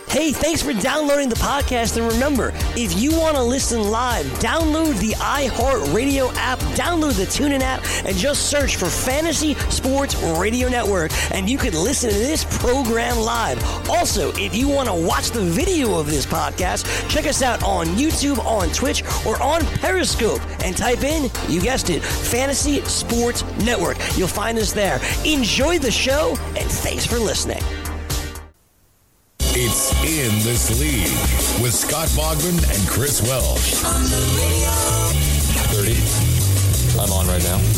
Hey, thanks for downloading the podcast. And remember, if you want to listen live, download the iHeartRadio app, download the TuneIn app, and just search for Fantasy Sports Radio Network, and you can listen to this program live. Also, if you want to watch the video of this podcast, check us out on YouTube, on Twitch, or on Periscope, and type in, you guessed it, Fantasy Sports Network. You'll find us there. Enjoy the show, and thanks for listening. It's In This League with Scott Bogman and Chris Welsh. On the radio. 30. I'm on right now.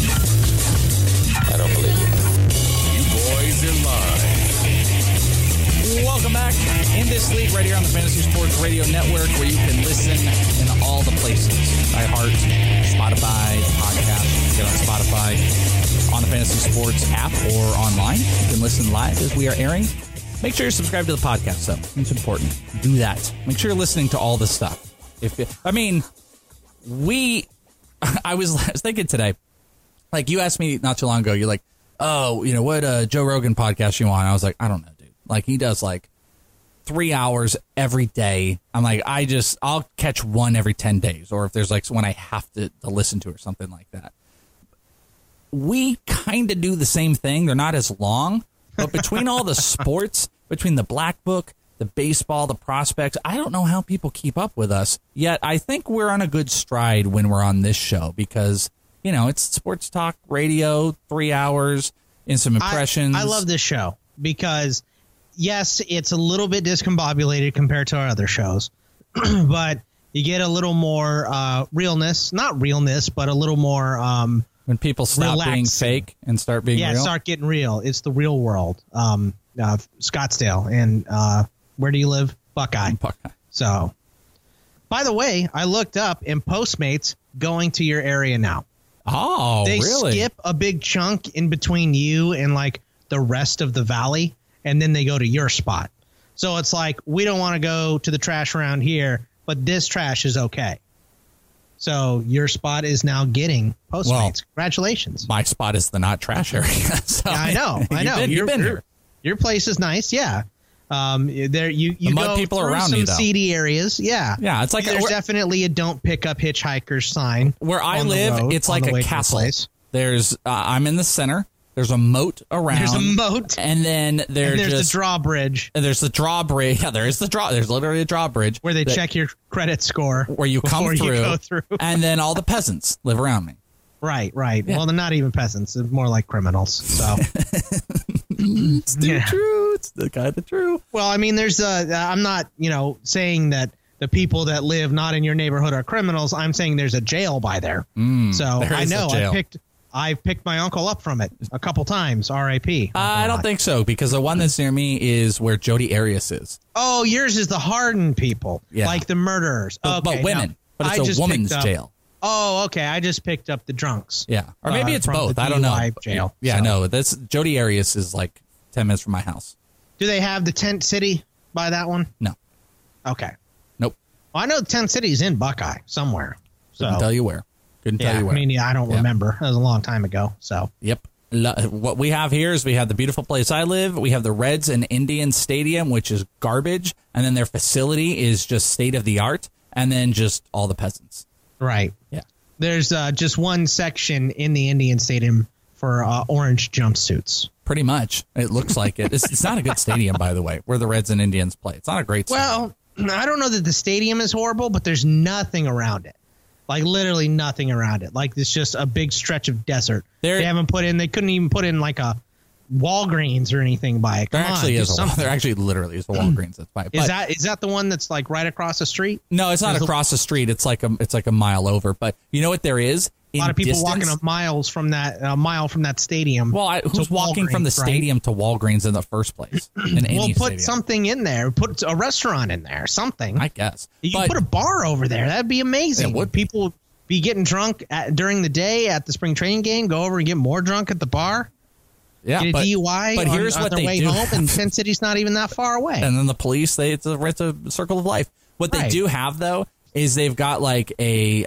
I don't believe you. You boys are live. Welcome back. In This League right here on the Fantasy Sports Radio Network, where you can listen in all the places. iHeart, Spotify, podcast. Get on Spotify, on the Fantasy Sports app, or online. You can listen live as we are airing. Make sure you're subscribed to the podcast, though. It's important. Do that. Make sure you're listening to all this stuff. I was thinking today, like, you asked me not too long ago, you're like, oh, you know, what Joe Rogan podcast you want? I was like, I don't know, dude. Like, he does, like, 3 hours every day. I'm like, I'll catch one every 10 days, or if there's, like, one I have to listen to or something like that. We kind of do the same thing. They're not as long. But between all the sports, between the Black Book, the baseball, the prospects, I don't know how people keep up with us. Yet I think we're on a good stride when we're on this show because, you know, it's sports talk radio, 3 hours, and some impressions. I love this show because, yes, it's a little bit discombobulated compared to our other shows, but you get a little more realness. Not realness, but a little more when people stop being fake and start being real? Yeah, start getting real. It's the real world. Scottsdale. And where do you live? Buckeye. So, by the way, I looked up and Postmates going to your area now. Oh, they really? They skip a big chunk in between you and, like, the rest of the valley, and then they go to your spot. So it's like, we don't want to go to the trash around here, but this trash is okay. So your spot is now getting Postmates. Well, congratulations. My spot is the not trash area. So yeah, I know. You've been here. Your place is nice. Yeah. There you go people through around some you, though. seedy areas. Yeah. Yeah. It's like there's definitely a don't pick up hitchhikers sign. Where I live, it's like a castle. There's I'm in the center. There's a moat around. There's a moat. And then there's the drawbridge. And there's the drawbridge. Yeah, there's literally a drawbridge. Where they check your credit score. Where you come through. You go through. And then all the peasants live around me. Right. Yeah. Well, they're not even peasants. They're more like criminals. So it's the truth. It's the kind of truth. Well, I mean, there's I'm not, saying that the people that live not in your neighborhood are criminals. I'm saying there's a jail by there. So I know I picked my uncle up from it a couple times. R.I.P. I don't think so, because the one that's near me is where Jody Arias is. Oh, yours is the hardened people, like the murderers. But women. But it's a woman's jail. Oh, okay. I just picked up the drunks. Yeah. Or maybe it's both. I don't know. Jail. Yeah, no. That's Jody Arias is like 10 minutes from my house. Do they have the Tent City by that one? No. Okay. Nope. Well, I know the Tent City's in Buckeye somewhere. So couldn't tell you where. Couldn't tell you where. I mean, I don't remember. That was a long time ago. So. Yep. What we have here is we have the beautiful place I live. We have the Reds and Indians Stadium, which is garbage. And then their facility is just state of the art. And then just all the peasants. Right. Yeah. There's just one section in the Indian Stadium for orange jumpsuits. Pretty much. It looks like it. It's not a good stadium, by the way, where the Reds and Indians play. It's not a great stadium. Well, I don't know that the stadium is horrible, but there's nothing around it. Like, literally nothing around it. Like, it's just a big stretch of desert. They couldn't even put in, like, a Walgreens or anything by it. There actually literally is a Walgreens that's by it. Is that the one that's, like, right across the street? No, it's not across the street. It's like a mile over. But you know what there is? A lot of people walking a mile from that stadium. Well, who's walking from the stadium to Walgreens in the first place? Put something in there. Put a restaurant in there. Something. I guess. You put a bar over there. That'd be amazing. Would people be getting drunk during the day at the spring training game? Go over and get more drunk at the bar. Yeah, get a DUI but here's on what their they way do. home, and Tent City's not even that far away. And then the police, it's a circle of life. What they do have, though, is they've got like a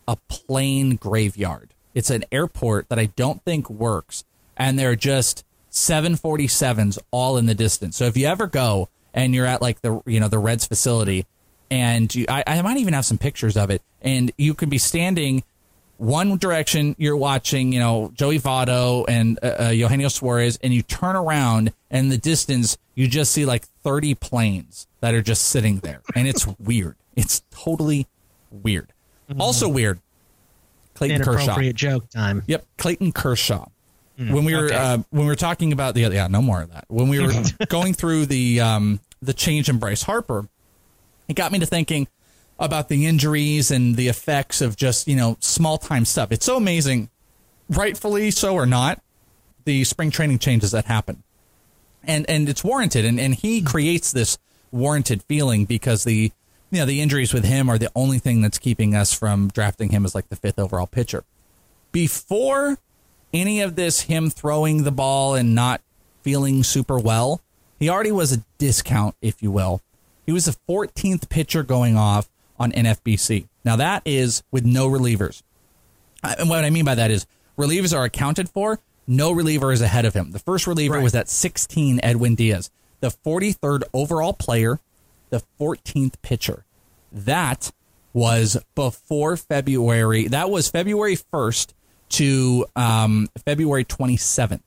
plane graveyard. It's an airport that I don't think works, and they're just 747s all in the distance. So if you ever go and you're at like the Reds facility, and I might even have some pictures of it, and you could be standing one direction, you're watching, Joey Votto and Eugenio Suarez, and you turn around and in the distance you just see like 30 planes that are just sitting there, and it's weird. It's totally weird. Also weird. Clayton Kershaw. Inappropriate joke time. Yep, Clayton Kershaw. When we were talking about no more of that. When we were going through the change in Bryce Harper, it got me to thinking about the injuries and the effects of just, small time stuff. It's so amazing, rightfully so or not, the spring training changes that happen. And it's warranted. And he creates this warranted feeling because the injuries with him are the only thing that's keeping us from drafting him as like the 5th overall pitcher. Before any of this, him throwing the ball and not feeling super well, he already was a discount, if you will. He was the 14th pitcher going off on NFBC. Now, that is with no relievers. And what I mean by that is relievers are accounted for. No reliever is ahead of him. The first reliever was at 16, Edwin Diaz. The 43rd overall player, the 14th pitcher. That was before February. That was February 1st to February 27th.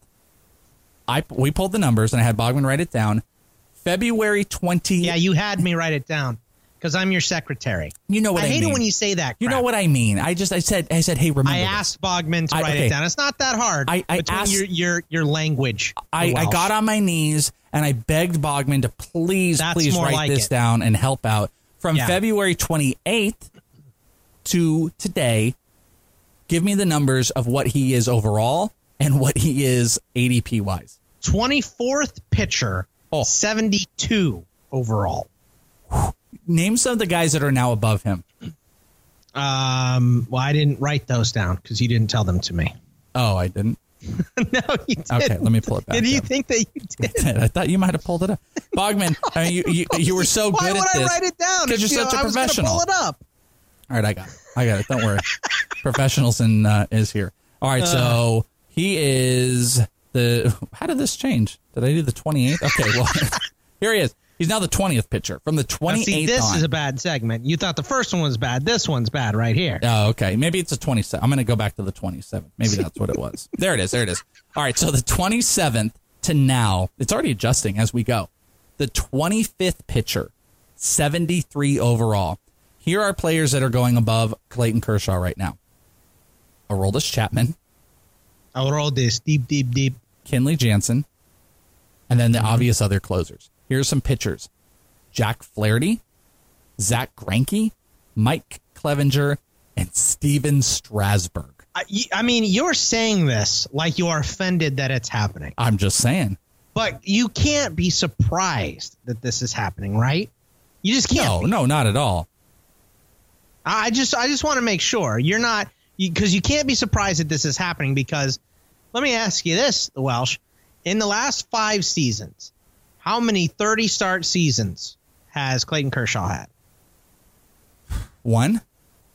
We pulled the numbers, and I had Bogman write it down. February 20. Yeah, you had me write it down because I'm your secretary. You know what I mean. I hate it when you say that crap. You know what I mean. I said, hey, remember I asked Bogman to write it down. It's not that hard. I asked your language. I got on my knees and I begged Bogman to please write this down and help out. From February 28th to today, give me the numbers of what he is overall and what he is ADP wise. 24th pitcher, 72 overall. Name some of the guys that are now above him. Well, I didn't write those down because you didn't tell them to me. Oh, I didn't? No, you didn't. Okay, let me pull it back. Did you think that you did? I thought you might have pulled it up. Bogman, you were so good at this. Why would I write it down? Because you're such a professional. I was pull it up. All right, I got it. Don't worry. Professionals is here. All right, so he is how did this change? Did I do the 28th? Okay, well, here he is. He's now the 20th pitcher from the 28th this is a bad segment. You thought the first one was bad. This one's bad right here. Oh, okay. Maybe it's a 27th. I'm going to go back to the 27th. Maybe that's what it was. There it is. All right, so the 27th to now, it's already adjusting as we go. The 25th pitcher, 73 overall. Here are players that are going above Clayton Kershaw right now. Aroldis Chapman. Aroldis, deep. Kenley Jansen. And then the obvious other closers. Here's some pitchers. Jack Flaherty, Zach Greinke, Mike Clevenger, and Steven Strasburg. I mean, you're saying this like you are offended that it's happening. I'm just saying. But you can't be surprised that this is happening, right? You just can't. No, not at all. I just want to make sure you're not, because you can't be surprised that this is happening because let me ask you this, the Welsh. In the last 5 seasons, how many 30-start seasons has Clayton Kershaw had? 1.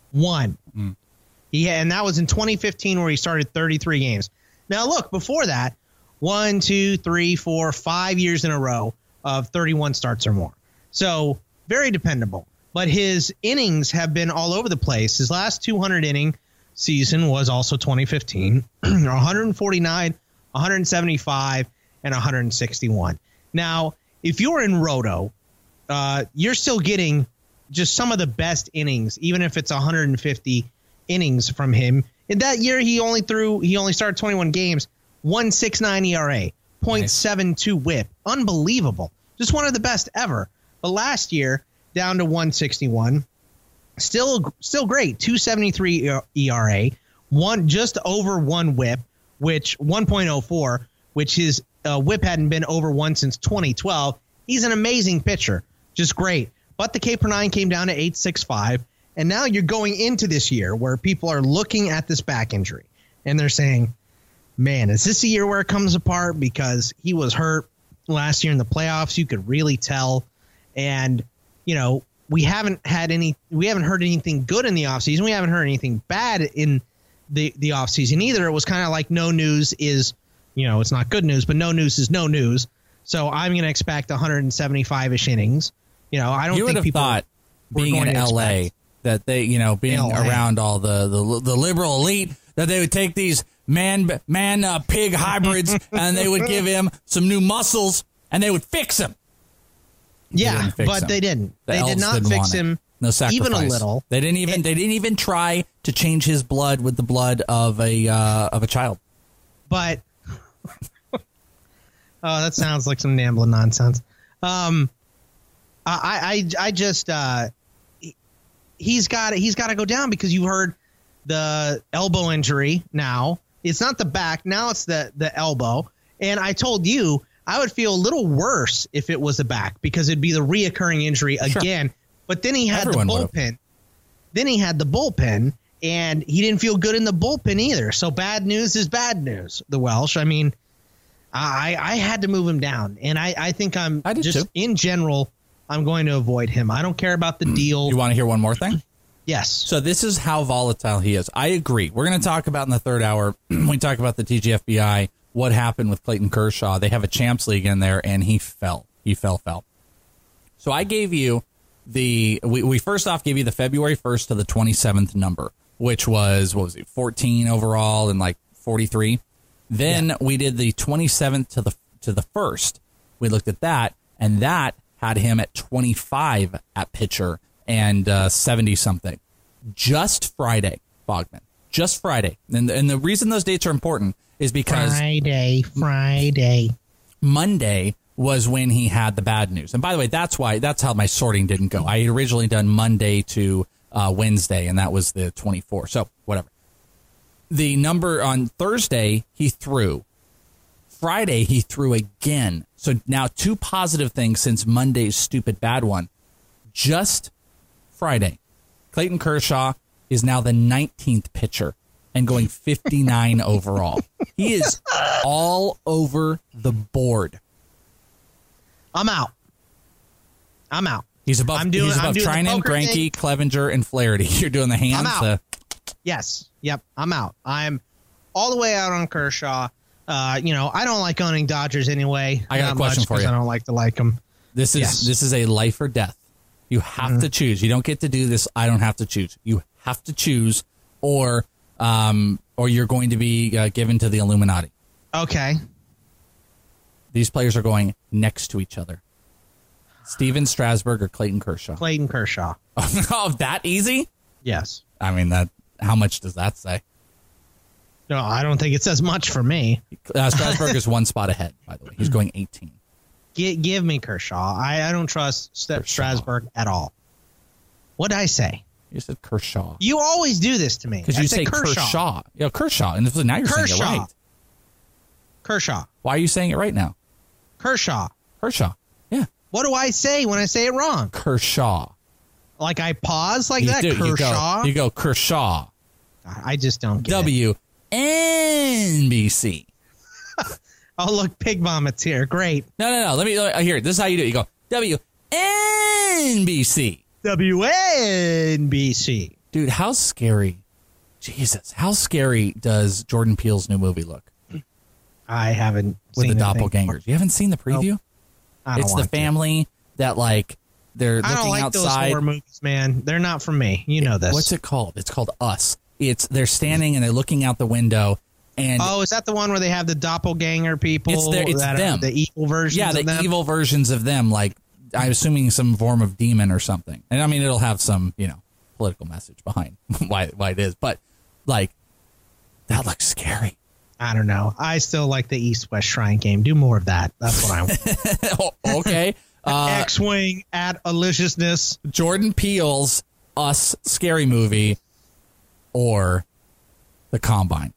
And that was in 2015 where he started 33 games. Now, look, before that, 1, 2, 3, 4, 5 years in a row of 31 starts or more. So very dependable. But his innings have been all over the place. His last 200-inning season was also 2015, 149, 175, and 161. Now, if you're in Roto, you're still getting just some of the best innings, even if it's 150 innings from him. In that year, he only started 21 games, 1.69 ERA, 0.72 WHIP. Unbelievable. Just one of the best ever. But last year, down to 161. Still great. 2.73 ERA, just over 1 WHIP, which 1.04, which his WHIP hadn't been over 1 since 2012. He's an amazing pitcher, just great. But the K per 9 came down to 8.65, and now you're going into this year where people are looking at this back injury and they're saying, "Man, is this a year where it comes apart?" Because he was hurt last year in the playoffs. You could really tell, and we haven't heard anything good in the offseason. We haven't heard anything bad in the offseason either. It was kind of like no news is, it's not good news, but no news is no news. So I'm going to expect 175-ish innings. I don't think people thought being in LA that they, being around all the liberal elite, that they would take these man pig hybrids and they would give him some new muscles and they would fix him. Yeah, but they didn't. They did not fix him. No sacrifice. Even a little. They didn't even try to change his blood with the blood of a child. But that sounds like some Nambla nonsense. I just he's got to go down because you heard the elbow injury. Now it's not the back. Now it's the elbow. And I told you I would feel a little worse if it was the back because it'd be the reoccurring injury again. Sure. But then he had the bullpen. Then he had the bullpen, and he didn't feel good in the bullpen either. So bad news is bad news. The Welsh. I mean, I had to move him down, and I think in general, I'm going to avoid him. I don't care about the deal. You want to hear one more thing? Yes. So this is how volatile he is. I agree. We're going to talk about in the third hour. We talk about the TGFBI, what happened with Clayton Kershaw. They have a Champs League in there, and he fell. So I gave you we first off gave you the February 1st to the 27th number, which was, 14 overall and like 43. Then we did the 27th to the 1st. We looked at that, and that had him at 25 at pitcher and 70-something. Just Friday, Bogman. Just Friday. And the reason those dates are important is because Friday. Monday was when he had the bad news. And by the way, that's how my sorting didn't go. I had originally done Monday to Wednesday, and that was the 24. So whatever. The number on Thursday, he threw. Friday, he threw again. So now 2 positive things since Monday's stupid bad one. Just Friday, Clayton Kershaw is now the 19th pitcher and going 59 overall. He is all over the board. I'm out. He's above Trinan, Greinke, Clevenger, and Flaherty. You're doing the hands. I'm out. Yes. Yep. I'm out. I'm all the way out on Kershaw. I don't like owning Dodgers anyway. I got a question for you. I don't like to like them. This is a life or death. You have to choose. You don't get to do this. I don't have to choose. You have to choose, or you're going to be given to the Illuminati. Okay. These players are going next to each other. Steven Strasburg or Clayton Kershaw? Clayton Kershaw. Oh, that easy? Yes. I mean, how much does that say? No, I don't think it says much for me. Strasburg is 1 spot ahead, by the way. He's going 18. Give me Kershaw. I don't trust Strasburg at all. What did I say? You said Kershaw. You always do this to me. Because you say Kershaw. Yeah, Kershaw. And now you're saying it right. Kershaw. Why are you saying it right now? Kershaw. Yeah. What do I say when I say it wrong? Kershaw. Like I pause like that? Kershaw? You go Kershaw. I just don't get WNBC. Oh, look, pig vomits here. Great. No. Let me here. This is how you do it. You go WNBC. WNBC. Dude, how scary. Jesus. How scary does Jordan Peele's new movie look? I haven't with seen the doppelgangers. You haven't seen the preview? Nope. It's the family that they're looking outside. I don't like those horror movies, man. They're not for me. You know this. What's it called? It's called Us. They're standing and they're looking out the window. And is that the one where they have the doppelganger people? It's them. The evil versions. Yeah, of them? Evil versions of them. Like I'm assuming some form of demon or something. And I mean, it'll have some political message behind why it is. But that looks scary. I don't know. I still like the East-West Shrine game. Do more of that. That's what I want. Okay. X-Wing at Aliciousness. Jordan Peele's Us scary movie or The Combine.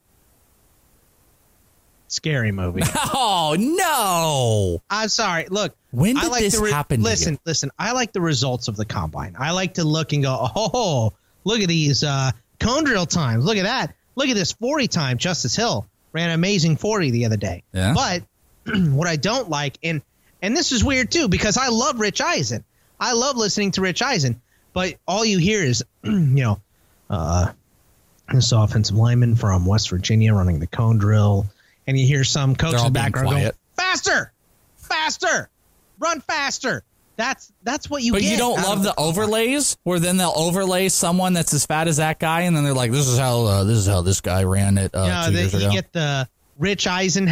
Scary movie. Oh, no. I'm sorry. Look. When did this happen to you? Listen. I like the results of the Combine. I like to look and go, oh, look at these cone drill times. Look at that. Look at this 40 time. Justice Hill ran an amazing 40 the other day. Yeah. But what I don't like, and this is weird too, because I love Rich Eisen. I love listening to Rich Eisen, but all you hear is, this offensive lineman from West Virginia running the cone drill and you hear some coach in the background go, faster, run faster. That's what you get. But you don't love the overlays where then they'll overlay someone that's as fat as that guy, and then they're like, this is how this guy ran it 2 years ago. You get the Rich Eisen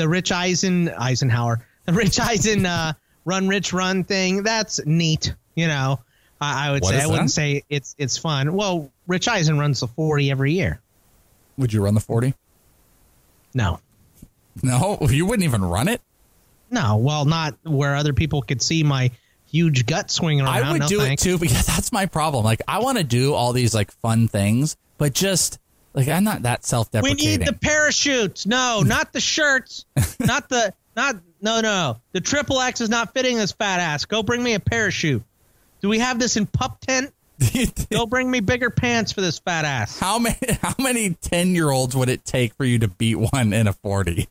run rich run thing. That's neat. You know, I would say. I wouldn't say it's fun. Well, Rich Eisen runs the 40 every year. Would you run the 40? No, you wouldn't even run it. No, well, not where other people could see my huge gut swinging around. I would do it too, because that's my problem. Like, I want to do all these like fun things, but just like I'm not that self-deprecating. We need the parachutes. No, not the shirts. No. The triple X is not fitting this fat ass. Go bring me a parachute. Do we have this in pup tent? Go bring me bigger pants for this fat ass. How many 10-year-olds would it take for you to beat one in a 40?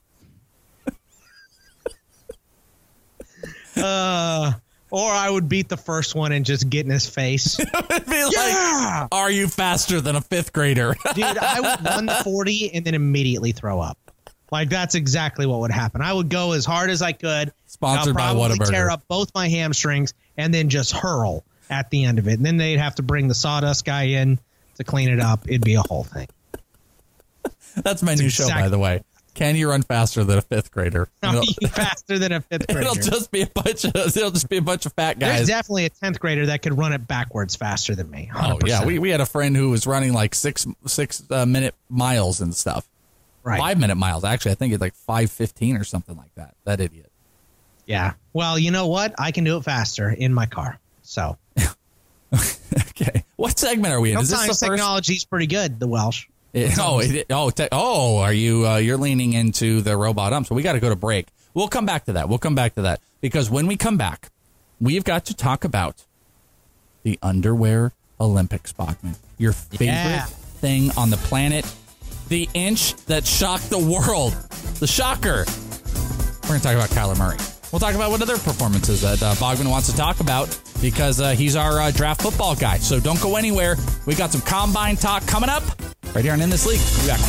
Or I would beat the first one and just get in his face. It would be like, are you faster than a 5th grader? Dude, I would run the 40 and then immediately throw up. Like, that's exactly what would happen. I would go as hard as I could. Sponsored by Whataburger. I'd probably tear up both my hamstrings and then just hurl at the end of it. And then they'd have to bring the sawdust guy in to clean it up. It'd be a whole thing. That's my new show, by the way. Can you run faster than a 5th grader? Are you faster than a 5th grader? It'll just be a bunch of fat guys. There's definitely a 10th grader that could run it backwards faster than me. 100%. Oh yeah, we had a friend who was running like 6 minute miles and stuff. Right. 5 minute miles. Actually, I think it's like 5:15 or something like that. That idiot. Yeah. Well, you know what? I can do it faster in my car. So. Okay. What segment are we in? Sometimes is this technology's pretty good, the Welsh. Are you? You're leaning into the robot so we got to go to break. We'll come back to that because when we come back, we've got to talk about the underwear Olympics, Bachman. Your favorite thing on the planet, the inch that shocked the world, the shocker. We're going to talk about Kyler Murray. We'll talk about what other performances that Bogman wants to talk about because he's our draft football guy. So don't go anywhere. We got some combine talk coming up right here on In This League. We'll be back.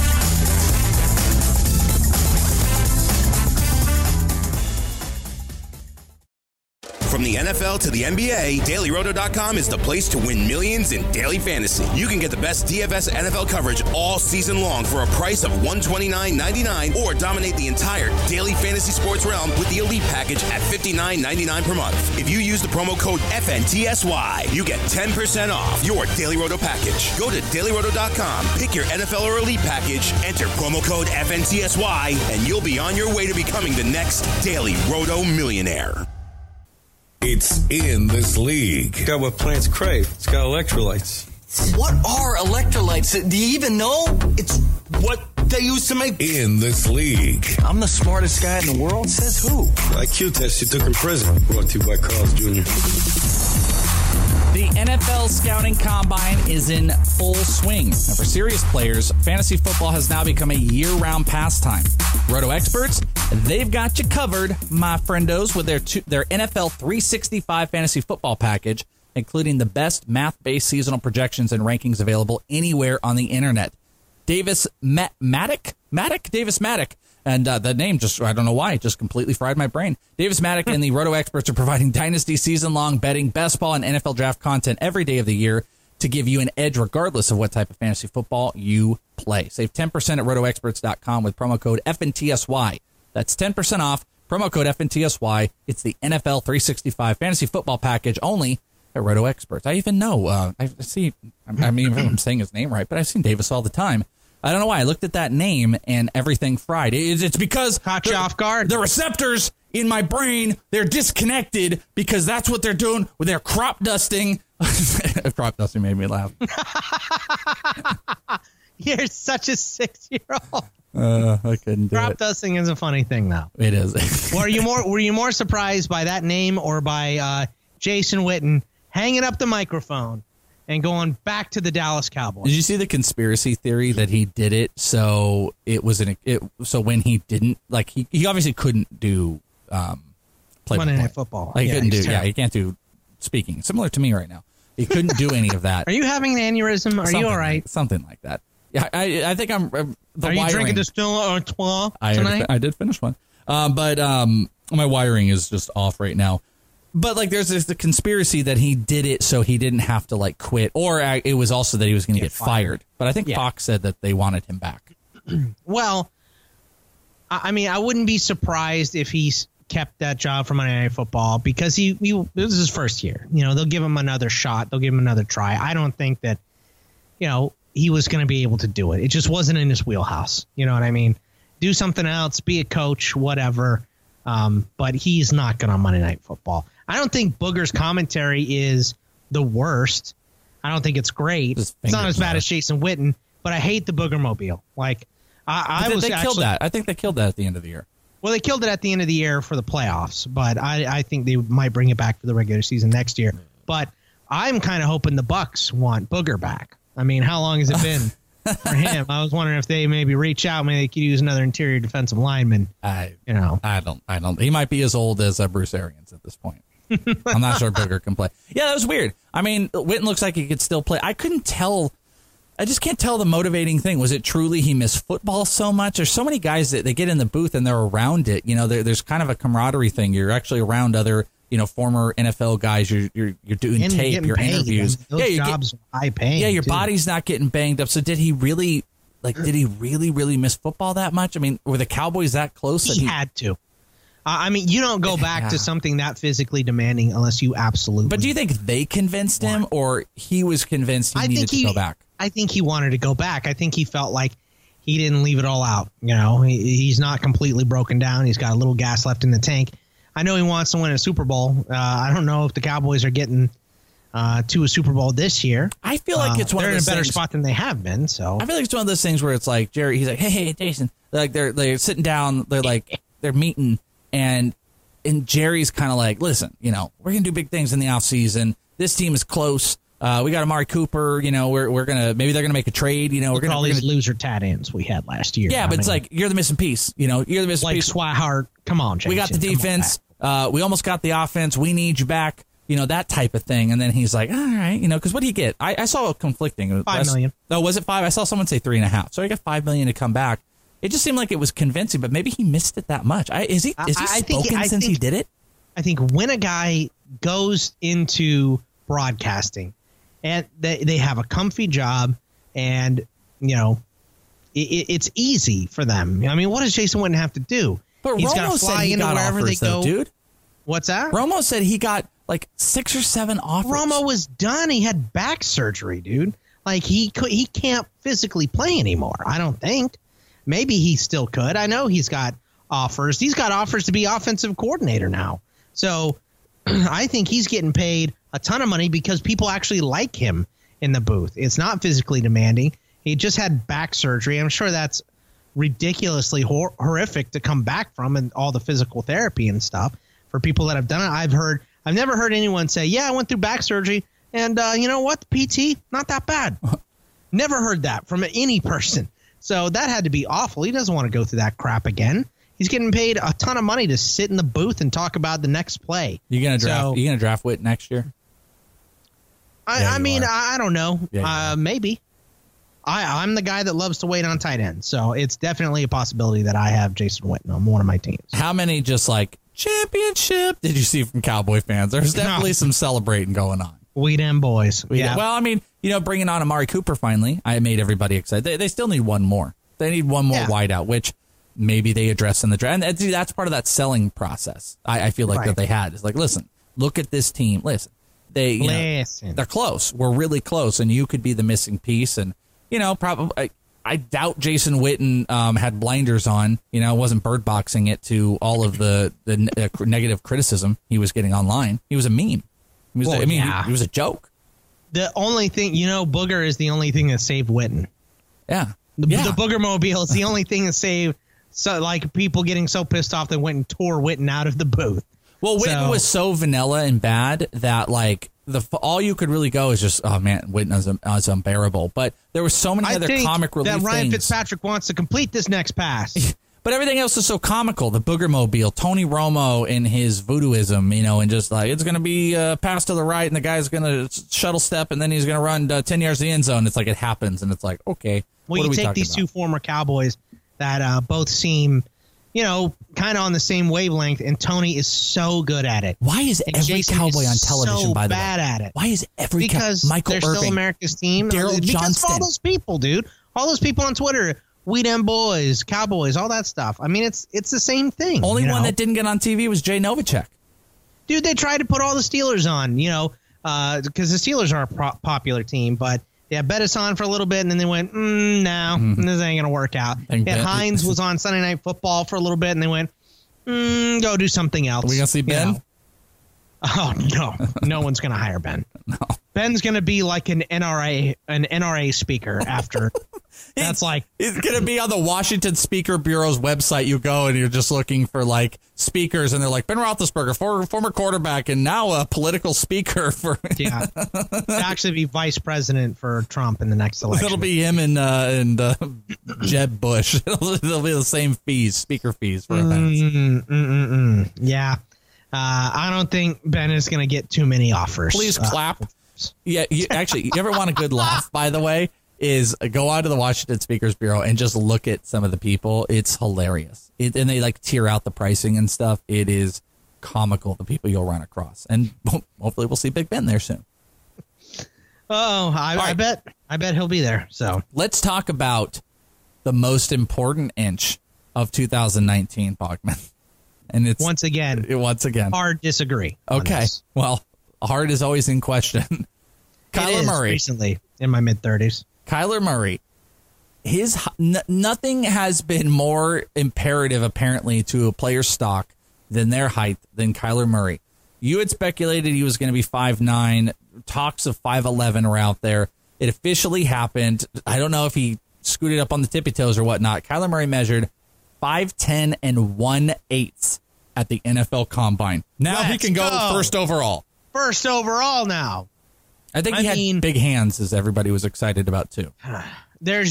From the NFL to the NBA, DailyRoto.com is the place to win millions in daily fantasy. You can get the best DFS NFL coverage all season long for a price of $129.99 or dominate the entire daily fantasy sports realm with the Elite Package at $59.99 per month. If you use the promo code FNTSY, you get 10% off your Daily Roto package. Go to DailyRoto.com, pick your NFL or Elite Package, enter promo code FNTSY, and you'll be on your way to becoming the next Daily Roto millionaire. It's In This League. It's got what plants crave. It's got electrolytes. What are electrolytes? Do you even know? It's what they use to make... In This League. I'm the smartest guy in the world? Says who? IQ test you took in prison. Brought to you by Carl's Jr. The NFL Scouting Combine is in full swing. Now, for serious players, fantasy football has now become a year-round pastime. Roto experts, they've got you covered, my friendos, with their NFL 365 fantasy football package, including the best math-based seasonal projections and rankings available anywhere on the internet. Davis Maddock? Davis Maddock. And the name I don't know why, it just completely fried my brain. Davis Maddock and the Roto experts are providing dynasty season-long betting, best ball, and NFL draft content every day of the year to give you an edge regardless of what type of fantasy football you play. Save 10% at rotoexperts.com with promo code FNTSY. That's 10% off, promo code FNTSY. It's the NFL 365 fantasy football package only at Roto Experts. I even know, I mean, if I'm saying his name right, but I've seen Davis all the time. I don't know why. I looked at that name and everything fried. It's because... Caught you off guard. The receptors in my brain, they're disconnected because that's what they're doing with their crop dusting. Crop dusting made me laugh. You're such a 6-year-old. I couldn't do Crop it. dusting is a funny thing, though. It is. Were you more surprised by that name or by Jason Witten hanging up the microphone and going back to the Dallas Cowboys? Did you see the conspiracy theory that he did it so it was so when he didn't, like, he obviously couldn't do play Monday Night Football. Like, he can't do speaking. Similar to me right now. He couldn't do any of that. Are you having an aneurysm? Are you all right? Something like that. Yeah, I think I'm. Are you drinking Distiller Artois tonight? I did finish one, but my wiring is just off right now. But like, there's the conspiracy that he did it so he didn't have to like quit, or it was also that he was going to get fired. But I think Fox said that they wanted him back. Well, I mean, I wouldn't be surprised if he's kept that job for Monday Night Football because this is his first year. You know, they'll give him another shot. They'll give him another try. I don't think that, you know, he was going to be able to do it. It just wasn't in his wheelhouse. You know what I mean? Do something else, be a coach, whatever. But he's not going on Monday Night Football. I don't think Booger's commentary is the worst. I don't think it's great. It's not as bad as Jason Witten, but I hate the Booger Mobile. Like, they killed that. I think they killed that at the end of the year. Well, they killed it at the end of the year for the playoffs, but I think they might bring it back for the regular season next year. But I'm kind of hoping the Bucs want Booger back. I mean, how long has it been for him? I was wondering if they maybe reach out, maybe they could use another interior defensive lineman. I don't. He might be as old as Bruce Arians at this point. I'm not sure Booger can play. Yeah, that was weird. I mean, Witten looks like he could still play. I couldn't tell. I just can't tell the motivating thing. Was it truly he missed football so much? There's so many guys that they get in the booth and they're around it. You know, there's kind of a camaraderie thing. You're actually around other, you know, former NFL guys. You're doing and tape, your interviews. Those jobs are high paying. Yeah, your body's not getting banged up. So did he really miss football that much? I mean, were the Cowboys that close? He had to. I mean, you don't go back to something that physically demanding unless you absolutely. But do you think they convinced him, or he was convinced he needed to go back? I think he wanted to go back. I think he felt like he didn't leave it all out. You know, he's not completely broken down. He's got a little gas left in the tank. I know he wants to win a Super Bowl. I don't know if the Cowboys are getting to a Super Bowl this year. I feel like it's one of those they're in a better things, spot than they have been. So I feel like it's one of those things where it's like Jerry. He's like, hey, Jason. Like they're sitting down. They're like they're meeting. And Jerry's kind of like, listen, you know, we're going to do big things in the offseason. This team is close. We got Amari Cooper. You know, we're going to, maybe they're going to make a trade. You know, we're going to all these loser tight ends we had last year. Yeah, but it's like, you're the missing piece. You know, you're the missing piece. Like Swihart. Come on, Jason. We got the defense. We almost got the offense. We need you back. You know, that type of thing. And then he's like, all right, you know, because what do you get? I saw it conflicting. $5 million. Oh, was it 5? I saw someone say 3.5. So I got $5 million to come back. It just seemed like it was convincing, but maybe he missed it that much. Is he spoken since he did it? I think when a guy goes into broadcasting and they have a comfy job and, you know, it's easy for them. I mean, what does Jason Witten have to do? But He's Romo said he got offers, though, dude. What's that? Romo said he got like 6 or 7 offers. Romo was done. He had back surgery, dude. Like he can't physically play anymore. I don't think. Maybe he still could. I know he's got offers. He's got offers to be offensive coordinator now. So I think he's getting paid a ton of money because people actually like him in the booth. It's not physically demanding. He just had back surgery. I'm sure that's ridiculously horrific to come back from, and all the physical therapy and stuff for people that have done it. I've never heard anyone say, yeah, I went through back surgery and you know what? PT, not that bad. Never heard that from any person. So that had to be awful. He doesn't want to go through that crap again. He's getting paid a ton of money to sit in the booth and talk about the next play. You gonna draft Witt next year? I mean, I don't know. Yeah, maybe. I'm the guy that loves to wait on tight ends, so it's definitely a possibility that I have Jason Witten on one of my teams. How many just like championship did you see from Cowboy fans? There's definitely some celebrating going on. We them boys. Yeah. Well, I mean, you know, bringing on Amari Cooper finally, I made everybody excited. They still need one more. They need one more wideout, which maybe they address in the draft. And that's part of that selling process. I feel like that they had. It's like, listen, look at this team. Listen, they're close. We're really close, and you could be the missing piece. And you know, probably I doubt Jason Witten had blinders on. You know, wasn't bird boxing it to all of the negative criticism he was getting online. He was a meme. He was a joke. The only thing, you know, Booger is the only thing that saved Witten. Yeah. The Booger Mobile is the only thing that saved, so like people getting so pissed off they went and tore Witten out of the booth. Well, Witten was so vanilla and bad that like all you could really go is just, oh man, Witten is unbearable. But there were so many other comic relief things. That Ryan Fitzpatrick wants to complete this next pass. But everything else is so comical. The Booger Mobile, Tony Romo in his voodooism, and just like it's going to be pass to the right, and the guy's going to shuttle step, and then he's going to run 10 yards to the end zone. It's like it happens, and it's like, okay. Well, you take these two former Cowboys that both seem, kind of on the same wavelength, and Tony is so good at it. Why is every Jason Cowboy on television, so by the way? bad at it. Why is every because Michael they're Irving, still America's team. Daryl Because Johnston, of all those people, dude. All those people on Twitter. We Dem Boys, Cowboys, all that stuff. I mean, it's the same thing. Only one that didn't get on TV was Jay Novacek. Dude, they tried to put all the Steelers on, because the Steelers are a popular team, but they had Bettis on for a little bit, and then they went, no, this ain't going to work out. Hines was on Sunday Night Football for a little bit, and they went, go do something else. Are we going to see Ben? Oh, no. No one's going to hire Ben. No. Ben's going to be like an NRA speaker after. That's like it's going to be on the Washington Speaker Bureau's website. You go and you're just looking for like speakers, and they're like Ben Roethlisberger, former quarterback, and now a political speaker for. Yeah, to actually be vice president for Trump in the next election. It'll be him and Jeb Bush. It'll be the same fees, speaker fees for events. Yeah, I don't think Ben is going to get too many offers. Please clap. Yeah, you ever want a good laugh, by the way, is go out to the Washington Speakers Bureau and just look at some of the people. It's hilarious. And they like tier out the pricing and stuff. It is comical, the people you'll run across. And hopefully we'll see Big Ben there soon. Oh, I bet he'll be there. So let's talk about the most important inch of 2019, Bogman. And it's once again hard disagree. Okay. Well, hard is always in question. Kyler Murray. Recently in my mid-30s. Kyler Murray. Nothing has been more imperative, apparently, to a player's stock than their height than Kyler Murray. You had speculated he was going to be 5'9". Talks of 5'11" are out there. It officially happened. I don't know if he scooted up on the tippy toes or whatnot. Kyler Murray measured 5'10" and 1/8 at the NFL Combine. Now he can go first overall. First overall now. I think he had big hands, as everybody was excited about, too. There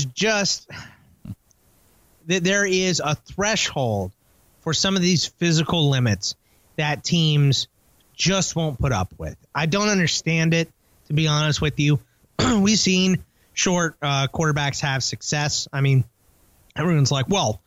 is a threshold for some of these physical limits that teams just won't put up with. I don't understand it, to be honest with you. We've seen short quarterbacks have success. I mean, everyone's like, well,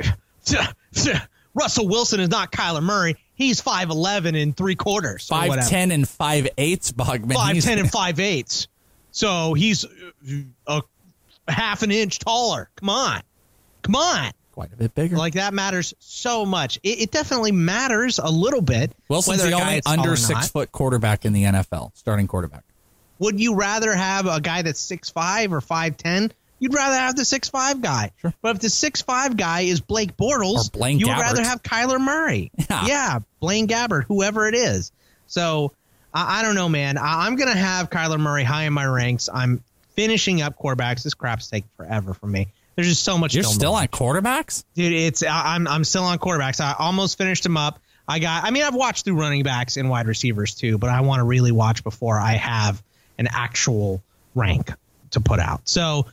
Russell Wilson is not Kyler Murray. He's 5'11" and 3/4. 5'10" and 5/8, Bogman. 5'10" and 5/8. So he's a half an inch taller. Come on. Quite a bit bigger. Like, that matters so much. It definitely matters a little bit. Wilson's the only under 6 foot quarterback in the NFL, starting quarterback. Would you rather have a guy that's 6'5" or 5'10"? You'd rather have the 6'5" guy. Sure. But if the 6'5" guy is Blake Bortles, you would rather have Kyler Murray. Yeah, Blaine Gabbert, whoever it is. So, I don't know, man. I'm going to have Kyler Murray high in my ranks. I'm finishing up quarterbacks. This crap's taking forever for me. There's just so much. You're still on quarterbacks? Dude, I'm still on quarterbacks. I almost finished them up. I've watched through running backs and wide receivers too, but I want to really watch before I have an actual rank to put out. So,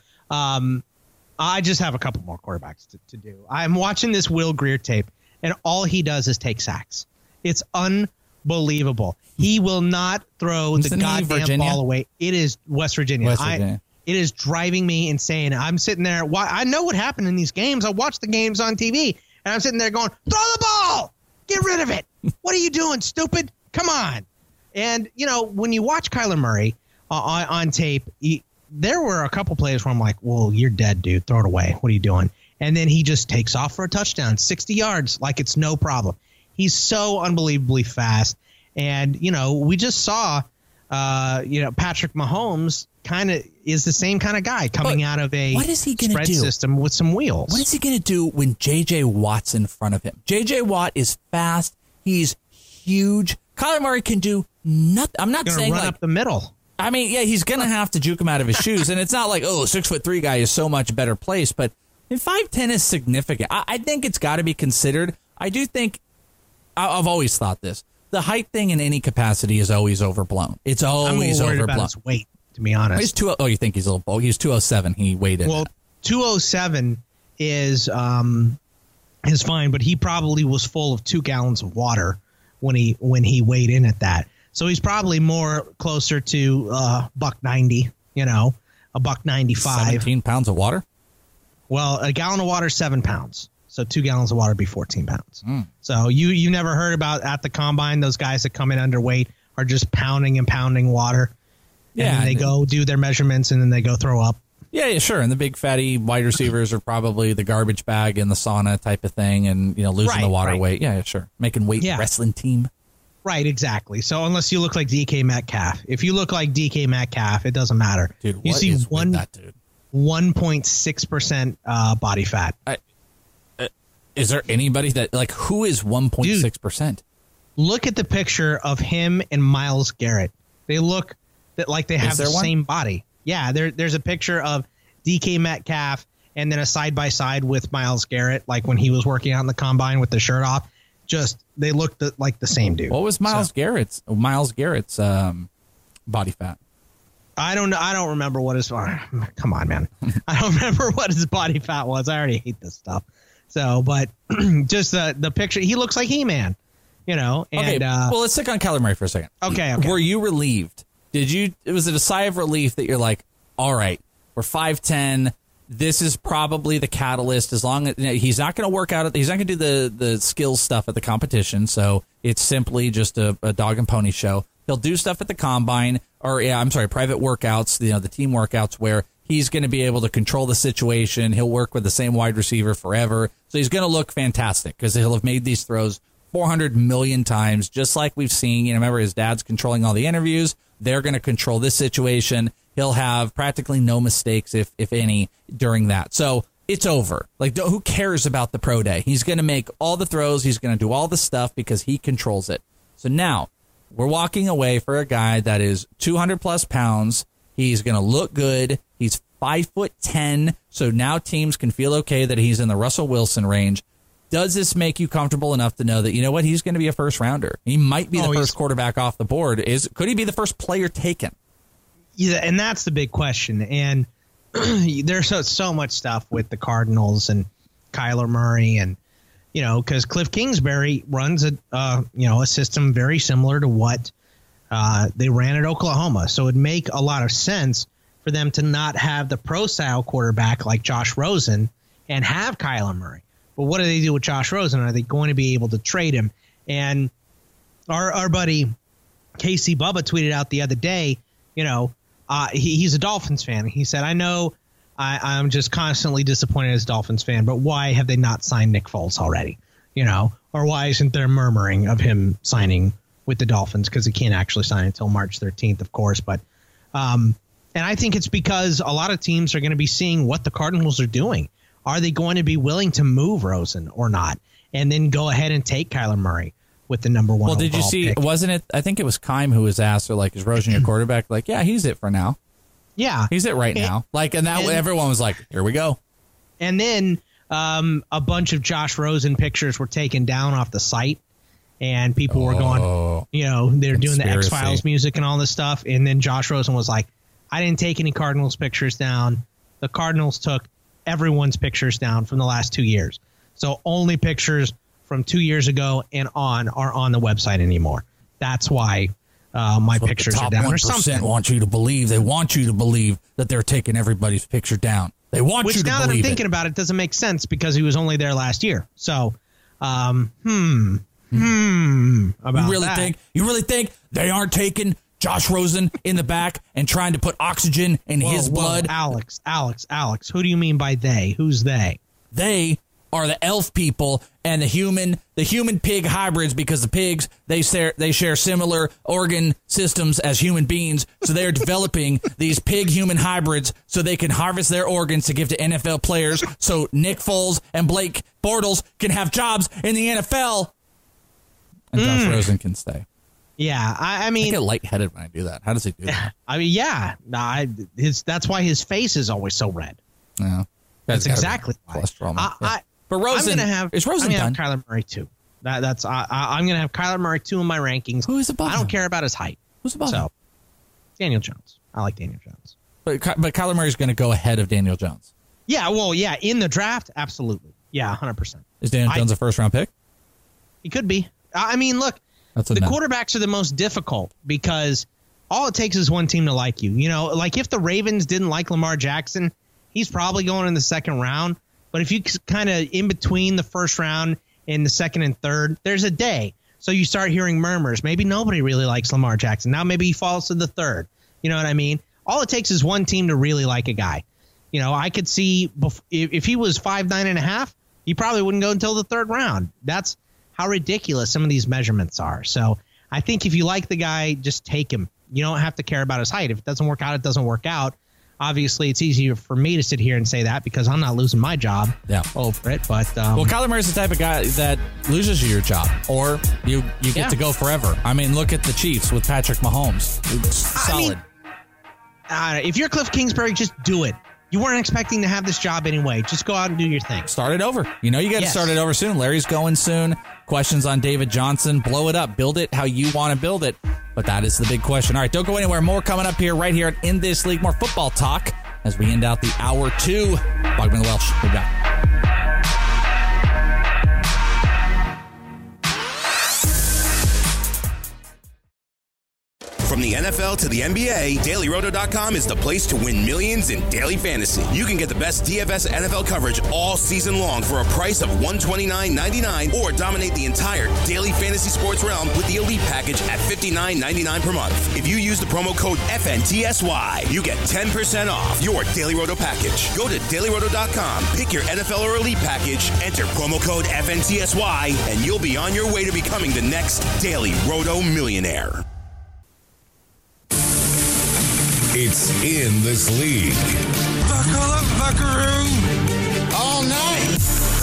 I just have a couple more quarterbacks to do. I'm watching this Will Grier tape, and all he does is take sacks. It's unbelievable. He will not throw the goddamn ball away. It is West Virginia. It is driving me insane. I'm sitting there. I know what happened in these games. I watch the games on TV, and I'm sitting there going, throw the ball! Get rid of it! What are you doing, stupid? Come on. And, when you watch Kyler Murray on tape, there were a couple plays where I'm like, well, you're dead, dude. Throw it away. What are you doing? And then he just takes off for a touchdown, 60 yards, like it's no problem. He's so unbelievably fast. And, we just saw, Patrick Mahomes kind of is the same kind of guy coming out of a spread system with some wheels. What is he going to do when J.J. Watt's in front of him? J.J. Watt is fast. He's huge. Kyler Murray can do nothing. I'm not saying run up the middle. I mean, yeah, he's going to have to juke him out of his shoes. And it's not like, 6'3" guy is so much better placed. But 5'10" is significant. I think it's got to be considered. I do think, I've always thought this. The height thing in any capacity is always overblown. It's always I'm overblown. About his weight, to be honest. You think he's a little bulky? He's 207. He weighed in. Well, 207 is is fine, but he probably was full of 2 gallons of water when he weighed in at that. So he's probably more closer to $190, $195. 17 pounds of water? Well, a gallon of water is 7 pounds. So 2 gallons of water would be 14 pounds. So you never heard about at the combine, those guys that come in underweight are just pounding and pounding water. Yeah. And then they go do their measurements and then they go throw up. Yeah, sure. And the big fatty wide receivers are probably the garbage bag in the sauna type of thing and, losing the water weight. Yeah, sure. Making weight wrestling team. Right, exactly. So unless you look like DK Metcalf. If you look like DK Metcalf, it doesn't matter. Dude, you what see is with that dude? 1.6% body fat. Is there anybody that, who is 1.6%? Look at the picture of him and Myles Garrett. They look like they have the same body. Yeah, there's a picture of DK Metcalf and then a side-by-side with Myles Garrett, like when he was working out in the combine with the shirt off. Just, they looked like the same dude. What was Myles Garrett's body fat? I don't remember what his, come on, man. I don't remember what his body fat was. I already hate this stuff. So, but just the picture, he looks like He-Man, And, okay, well, let's stick on Kyler Murray for a second. Okay. Were you relieved? Was it a sigh of relief that you're like, all right, we're 5'10", this is probably the catalyst. As long as he's not going to work out, he's not going to do the skills stuff at the competition. So it's simply just a dog and pony show. He'll do stuff at the combine private workouts, the team workouts where he's going to be able to control the situation. He'll work with the same wide receiver forever. So he's going to look fantastic because he'll have made these throws 400 million times, just like we've seen. Remember, his dad's controlling all the interviews. They're going to control this situation. He'll have practically no mistakes, if any, during that. So it's over. Who cares about the pro day? He's going to make all the throws. He's going to do all the stuff because he controls it. So now we're walking away for a guy that is 200-plus pounds. He's going to look good. He's 5'10", so now teams can feel okay that he's in the Russell Wilson range. Does this make you comfortable enough to know that, he's going to be a first-rounder? He might be the first quarterback off the board. Could he be the first player taken? Yeah, and that's the big question. And there's so much stuff with the Cardinals and Kyler Murray and, because Cliff Kingsbury runs a system very similar to what they ran at Oklahoma. So it'd make a lot of sense for them to not have the pro-style quarterback like Josh Rosen and have Kyler Murray. But what do they do with Josh Rosen? Are they going to be able to trade him? And our buddy Casey Bubba tweeted out the other day, he's a Dolphins fan. He said, I know I'm just constantly disappointed as a Dolphins fan, but why have they not signed Nick Foles already? Or why isn't there murmuring of him signing with the Dolphins? Because he can't actually sign until March 13th, of course. But and I think it's because a lot of teams are going to be seeing what the Cardinals are doing. Are they going to be willing to move Rosen or not? And then go ahead and take Kyler Murray with the number one. Well, did you see, wasn't it, I think it was Keim who was asked, is Rosen your quarterback? Yeah, he's it for now. Yeah. He's it right now. Everyone was like, here we go. And then a bunch of Josh Rosen pictures were taken down off the site. And people were going, they're doing the X-Files music and all this stuff. And then Josh Rosen was like, I didn't take any Cardinals pictures down. The Cardinals took everyone's pictures down from the last 2 years. So only pictures from 2 years ago and on are on the website anymore. That's why my pictures are down. Or something. Want you to believe. They want you to believe that they're taking everybody's picture down. They want you to believe it. Which now that I'm thinking about it doesn't make sense because he was only there last year. So, about that. You really think they aren't taking Josh Rosen in the back and trying to put oxygen in his blood? Alex, who do you mean by they? Who's they? They are the elf people and the human pig hybrids, because the pigs, they share similar organ systems as human beings. So they're developing these pig human hybrids so they can harvest their organs to give to NFL players. So Nick Foles and Blake Bortles can have jobs in the NFL. And Josh Rosen can stay. Yeah, I mean, I get lightheaded when I do that. How does he do that? I mean, yeah, that's why his face is always so red. Yeah, that's exactly why. Cholesterol. But Rosen, is Rosen done? Kyler Murray 2. I'm going to have Kyler Murray 2 in my rankings. Who is above I don't care about his height. Who's above him? Daniel Jones. I like Daniel Jones. But Kyler Murray is going to go ahead of Daniel Jones. Yeah, in the draft, absolutely. Yeah, 100%. Is Daniel Jones a first-round pick? He could be. I mean, look, the quarterbacks are the most difficult because all it takes is one team to like you. You know, like if the Ravens didn't like Lamar Jackson, he's probably going in the second round. But if you kind of in between the first round and the second and third, there's a day. So you start hearing murmurs. Maybe nobody really likes Lamar Jackson. Now maybe he falls to the third. You know what I mean? All it takes is one team to really like a guy. You know, I could see if he was 5'9.5", he probably wouldn't go until the third round. That's how ridiculous some of these measurements are. So I think if you like the guy, just take him. You don't have to care about his height. If it doesn't work out, it doesn't work out. Obviously, it's easier for me to sit here and say that because I'm not losing my job over it. But well, Kyler Murray's the type of guy that loses you your job, or you get to go forever. I mean, look at the Chiefs with Patrick Mahomes. It's solid. If you're Cliff Kingsbury, just do it. You weren't expecting to have this job anyway. Just go out and do your thing. Start it over. You know you got to start it over soon. Larry's going soon. Questions on David Johnson. Blow it up. Build it how you want to build it. But that is the big question. All right, don't go anywhere. More coming up here right here at In This League. More football talk as we end out the hour 2. Bogman and Welsh. We're back. From the NFL to the NBA, DailyRoto.com is the place to win millions in daily fantasy. You can get the best DFS NFL coverage all season long for a price of $129.99 or dominate the entire daily fantasy sports realm with the Elite Package at $59.99 per month. If you use the promo code FNTSY, you get 10% off your Daily Roto package. Go to DailyRoto.com, pick your NFL or Elite Package, enter promo code FNTSY, and you'll be on your way to becoming the next Daily Roto millionaire. It's In This League. Buckle up, buckaroo. All night.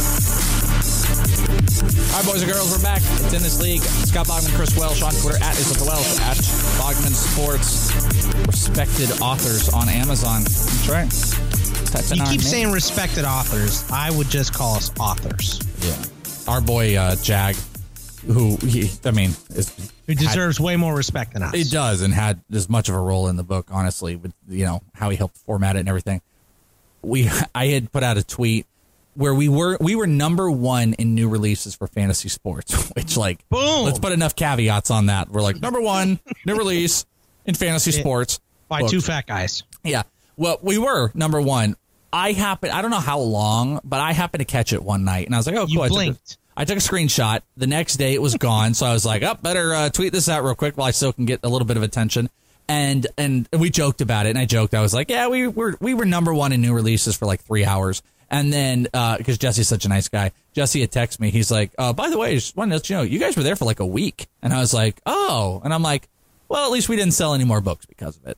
All right, boys and girls, we're back. It's In This League. Scott Bogman, Chris Welsh on Twitter, at Is With The Welsh, at Bogman Sports. Respected authors on Amazon. That's right. You keep saying respected authors. I would just call us authors. Yeah. Our boy, Jag, who deserves way more respect than us. He does, and had as much of a role in the book, honestly, with how he helped format it and everything. I had put out a tweet where we were number 1 in new releases for fantasy sports, which boom. Let's put enough caveats on that. We're number 1 new release in fantasy sports by books. 2 fat guys. Yeah. Well, we were number 1. I don't know how long, but I happened to catch it one night, and I was like, oh, cool. You blinked. I took a screenshot. The next day it was gone. So I was like, better tweet this out real quick while I still can get a little bit of attention. And we joked about it. And I joked. I was like, yeah, we were number 1 in new releases for 3 hours. And then because Jesse's such a nice guy, Jesse had texted me. He's like, by the way, just wanted to let you know, you guys were there for a week. And I was like, oh. And I'm like, well, at least we didn't sell any more books because of it.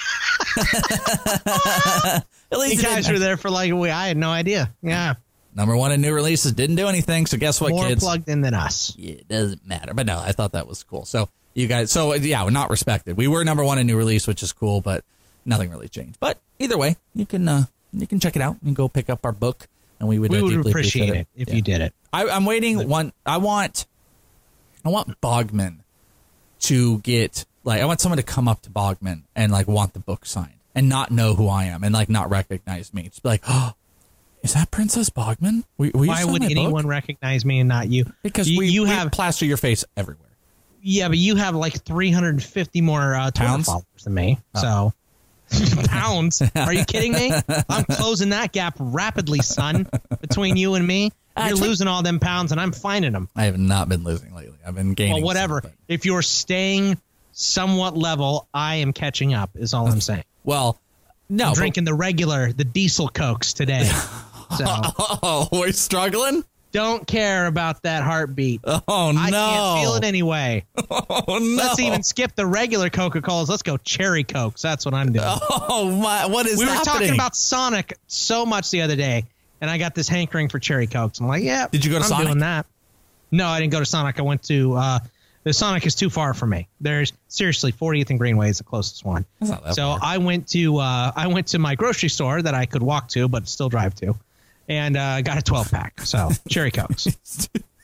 At least you guys were there for a week. I had no idea. Yeah. Number 1 in new releases, didn't do anything. So guess what, More kids? More plugged in than us. Yeah, it doesn't matter. But no, I thought that was cool. So you guys, we're not respected. We were number 1 in new release, which is cool, but nothing really changed. But either way, you can check it out and go pick up our book, and we would deeply appreciate it if you did it. I'm waiting. I want Bogman to get I want someone to come up to Bogman and want the book signed and not know who I am and not recognize me. Just be like, oh. Is that Princess Bogman? Why would anyone recognize me and not you? Because you have plaster your face everywhere. Yeah, but you have 350 more Twitter followers than me. Oh. So pounds? Are you kidding me? I'm closing that gap rapidly, son. Between you and me, you're losing all them pounds, and I'm finding them. I have not been losing lately. I've been gaining. Well, whatever. If you're staying somewhat level, I am catching up. Is all I'm saying. Well, no, I'm drinking the diesel Cokes today. So, oh, we're struggling? Don't care about that heartbeat. Oh, no. I can't feel it anyway. Oh, no. Let's even skip the regular Coca-Colas. Let's go cherry Cokes. That's what I'm doing. Oh, my. What is happening? We were talking about Sonic so much the other day, and I got this hankering for cherry Cokes. I'm like, yeah. Did you go to Sonic? I'm doing that. No, I didn't go to Sonic. I went to the Sonic is too far for me. There's seriously 40th and Greenway is the closest one. That's not that far. I went to my grocery store that I could walk to but still drive to, and got a 12-pack. So cherry Cokes.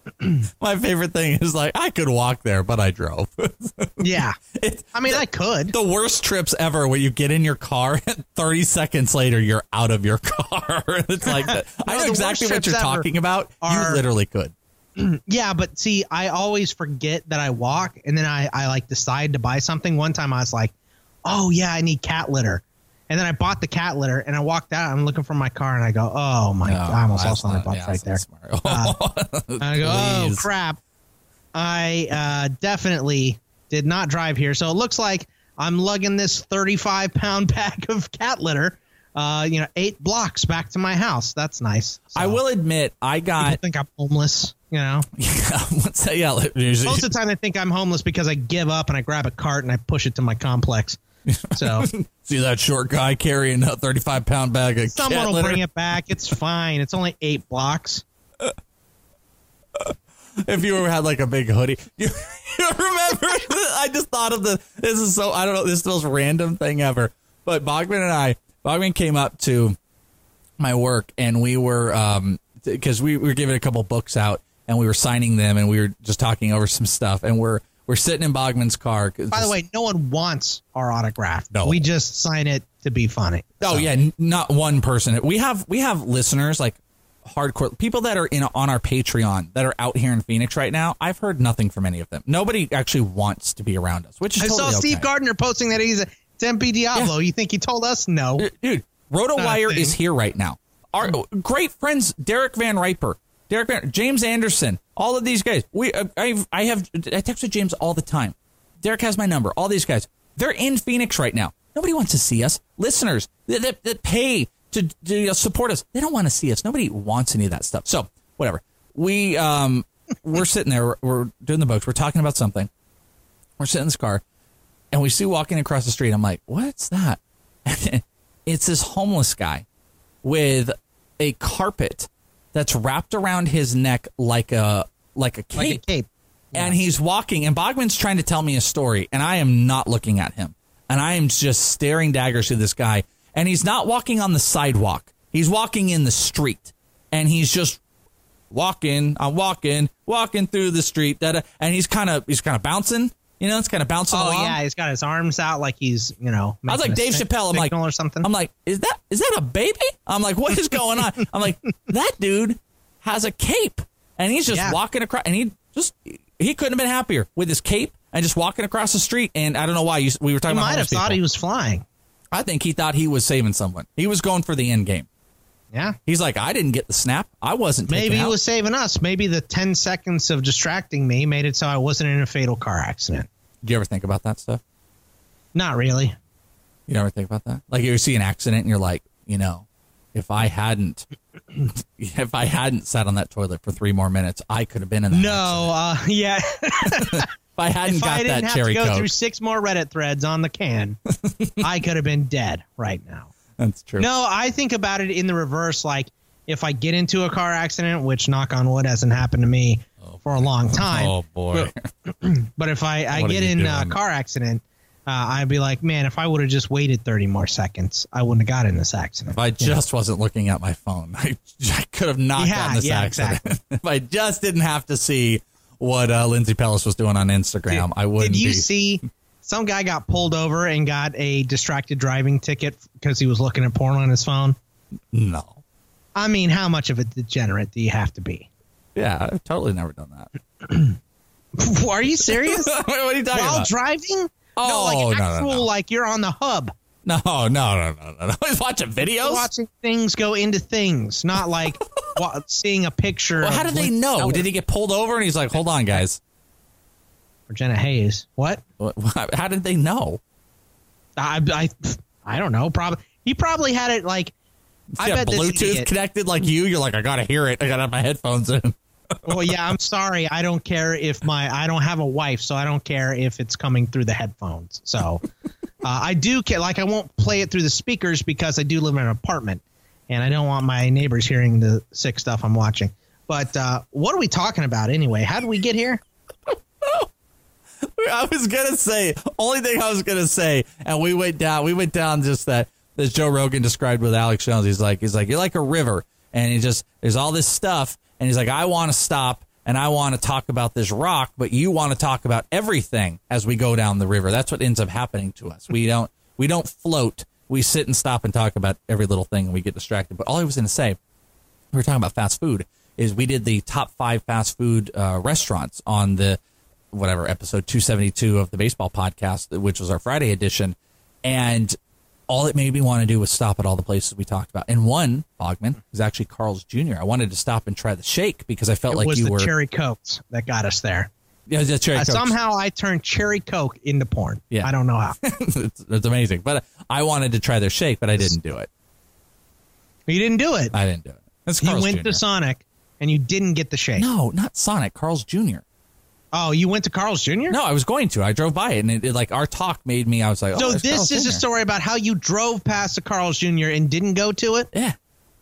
My favorite thing is like, I could walk there, but I drove. Yeah. I could. The worst trips ever where you get in your car and 30 seconds later, you're out of your car. It's like, I know exactly what you're talking about. You literally could. Yeah, but see, I always forget that I walk, and then I like decide to buy something. One time I was like, oh, yeah, I need cat litter. And then I bought the cat litter, and I walked out. I'm looking for my car, and I go, oh, my God. I almost lost my bucks right there. And I go, oh, crap. I definitely did not drive here. So it looks like I'm lugging this 35-pound bag of cat litter, 8 blocks back to my house. That's nice. So, I will admit, people think I'm homeless, Yeah. Most of the time, they think I'm homeless because I give up and I grab a cart and I push it to my complex. So see that short guy carrying a 35-pound bag of someone cat will litter? bring it back. It's fine. It's only 8 blocks. If you ever had like a big hoodie, you remember? I just thought of this is so, I don't know, this is the most random thing ever. But Bogman came up to my work, and we were because we were giving a couple books out, and we were signing them, and we were just talking over some stuff, and we're sitting in Bogman's car. By the way, no one wants our autograph. No. We just sign it to be funny. Oh, yeah, not one person. We have listeners, like hardcore people that are on our Patreon that are out here in Phoenix right now. I've heard nothing from any of them. Nobody actually wants to be around us, which is totally I saw Steve Gardner posting that he's a Tempe Diablo. Yeah. You think he told us? No. Dude, RotoWire is here right now. Our great friends, Derek Van Riper, James Anderson, all of these guys. I text with James all the time. Derek has my number. All these guys, they're in Phoenix right now. Nobody wants to see us. Listeners that pay to support us, they don't want to see us. Nobody wants any of that stuff. So whatever. We're sitting there. We're doing the books. We're talking about something. We're sitting in this car, and we see walking across the street. I'm like, what's that? It's this homeless guy with a carpet that's wrapped around his neck like a cape. Like a cape. Yeah. And he's walking, and Bogman's trying to tell me a story, and I am not looking at him. And I am just staring daggers to this guy. And he's not walking on the sidewalk. He's walking in the street. And he's just walking. I'm walking through the street. And he's kind of bouncing. It's kind of bouncing along. Oh, yeah. He's got his arms out like he's, I was like Dave Chappelle. I'm like, or something. I'm like, is that a baby? I'm like, what is going on? I'm like, that dude has a cape. And he's just walking across. And he couldn't have been happier with his cape and just walking across the street. And I don't know why we were talking about. He might have thought he was flying. I think he thought he was saving someone. He was going for the end game. Yeah. He's like, I didn't get the snap. I wasn't taken Maybe he out. was saving us. Maybe the 10 seconds of distracting me made it so I wasn't in a fatal car accident. Do you ever think about that stuff? Not really. You never think about that? Like you see an accident and you're like, if I hadn't sat on that toilet for 3 more minutes, I could have been in that accident. Yeah. If I hadn't got that cherry Coke. If I didn't have to go through 6 more Reddit threads on the can, I could have been dead right now. That's true. No, I think about it in the reverse. Like if I get into a car accident, which knock on wood hasn't happened to me for a long time. Oh, boy. But if I get in a car accident, I'd be like, man, if I would have just waited 30 more seconds, I wouldn't have got in this accident. If I just wasn't looking at my phone, I could have not gotten this accident. Exactly. If I just didn't have to see what Lindsay Pellis was doing on Instagram, I wouldn't be. Did you see some guy got pulled over and got a distracted driving ticket because he was looking at porn on his phone? No. I mean, how much of a degenerate do you have to be? Yeah, I've totally never done that. Are you serious? What are you talking about? While driving? Oh, no. Like you're on the hub. No. I was watching videos. Watching things go into things, not like seeing a picture. Well, how did they know? Did he get pulled over and he's like, hold on, guys? Jenna Hayes. What? How did they know? I don't know. Probably he probably had it like. I bet Bluetooth connected like you. You're like, I gotta hear it. I gotta have my headphones in. Well, yeah, I'm sorry. I don't care if I don't have a wife, so I don't care if it's coming through the headphones. So I do care. Like, I won't play it through the speakers because I do live in an apartment and I don't want my neighbors hearing the sick stuff I'm watching. But what are we talking about anyway? How did we get here? I was going to say, only thing I was going to say, and we went down just that, as Joe Rogan described with Alex Jones. He's like, you're like a river, and there's all this stuff. And he's like, I want to stop and I want to talk about this rock, but you want to talk about everything as we go down the river. That's what ends up happening to us. We don't float. We sit and stop and talk about every little thing, and we get distracted. But all I was going to say, we were talking about fast food, is we did the top 5 fast food restaurants on the episode 272 of the baseball podcast, which was our Friday edition, and all it made me want to do was stop at all the places we talked about. And one, Bogman, was actually Carl's Jr. I wanted to stop and try the shake because I felt like you were... It was the cherry Cokes that got us there. Yeah, the cherry Cokes. Somehow I turned cherry Coke into porn. Yeah. I don't know how. it's amazing. But I wanted to try their shake, but I didn't do it. You didn't do it? I didn't do it. That's You Carl's went Jr. to Sonic, and you didn't get the shake. No, not Sonic. Carl's Jr. Oh, you went to Carl's Jr.? No, I was going to. I drove by it, and it like our talk made me. I was like, so there's this Carl's is Jr. a story about how you drove past the Carl's Jr. and didn't go to it? Yeah,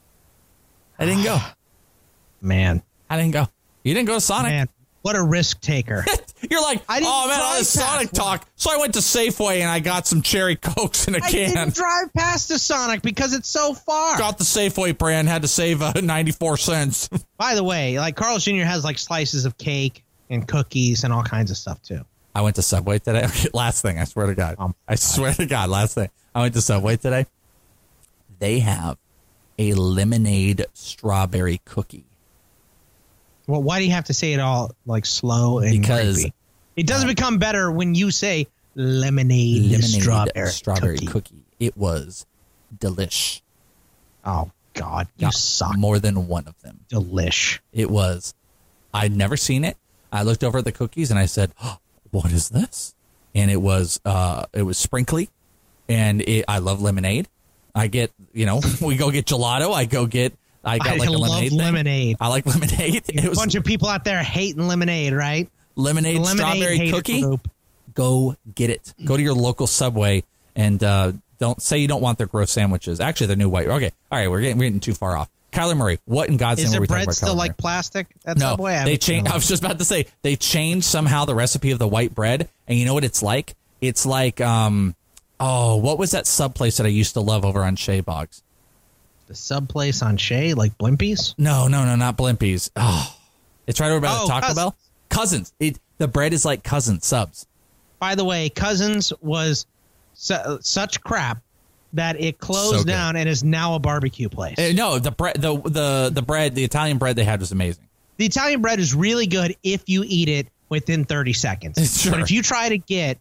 I didn't go. Man, I didn't go. You didn't go to Sonic. Man, what a risk taker. You're like, I didn't oh man, all drive this Sonic past talk. So I went to Safeway and I got some cherry Cokes in a I can. didn't drive past the Sonic because it's so far. Got the Safeway brand. Had to save 94 cents. By the way, like Carl's Jr. has like slices of cake and cookies and all kinds of stuff too. I went to Subway today. Okay, last thing, I swear to God. I swear to God, last thing. I went to Subway today. They have a lemonade strawberry cookie. Well, why do you have to say it all like slow and Because creepy? It doesn't become better when you say lemonade strawberry cookie. It was delish. Oh God, you suck. More than one of them. Delish. It was. I'd never seen it. I looked over at the cookies and I said, oh, "What is this?" And it was sprinkly, and I love lemonade. I get, we go get gelato. I got like a lemonade thing. Lemonade. I like lemonade. It was a bunch of people out there hating lemonade, right? Lemonade strawberry cookie. Group. Go get it. Go to your local Subway and don't say you don't want their gross sandwiches. Actually, they're new white. Okay, all right, we're getting too far off. Kyler Murray, what in God's name are we talking about? Is the bread still like plastic at no, Subway? They changed. I was just about to say they changed somehow the recipe of the white bread, and you know what it's like? It's like what was that sub place that I used to love over on Shea Boggs? The sub place on Shea, like Blimpies? No, not Blimpies. Oh, it's right over by the Taco Bell. Cousins. The bread is like Cousins subs. By the way, Cousins was such crap that it closed down and is now a barbecue place. No, the bread, the Italian bread they had was amazing. The Italian bread is really good if you eat it within 30 seconds. Sure. But if you try to get,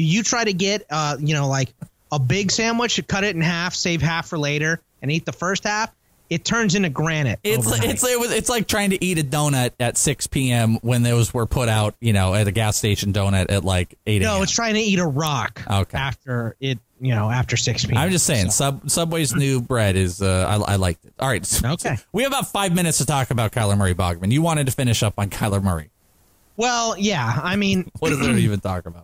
like a big sandwich, cut it in half, save half for later, and eat the first half, it turns into granite. It's like trying to eat a donut at 6 p.m. when those were put out, at a gas station donut at like 8 a.m. No, it's trying to eat a rock after it, after 6 p.m. I'm just saying, Subway's new bread is, I liked it. All right. Okay. We have about 5 minutes to talk about Kyler Murray, Bogman. You wanted to finish up on Kyler Murray. Well, yeah. I mean, what does it even talk about?